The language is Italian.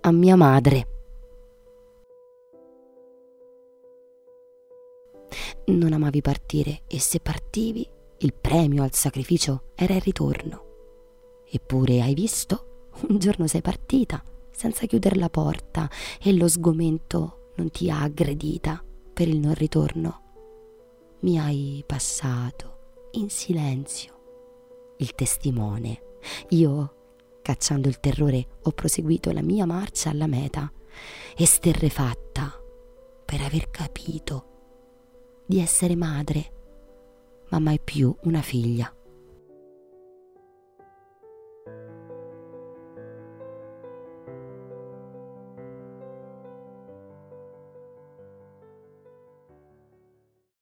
a mia madre. Non amavi partire e se partivi, il premio al sacrificio era il ritorno. Eppure, hai visto? Un giorno sei partita senza chiudere la porta e lo sgomento non ti ha aggredita per il non ritorno. Mi hai passato in silenzio il testimone. Io, cacciando il terrore, ho proseguito la mia marcia alla meta, esterrefatta per aver capito di essere madre, ma mai più una figlia.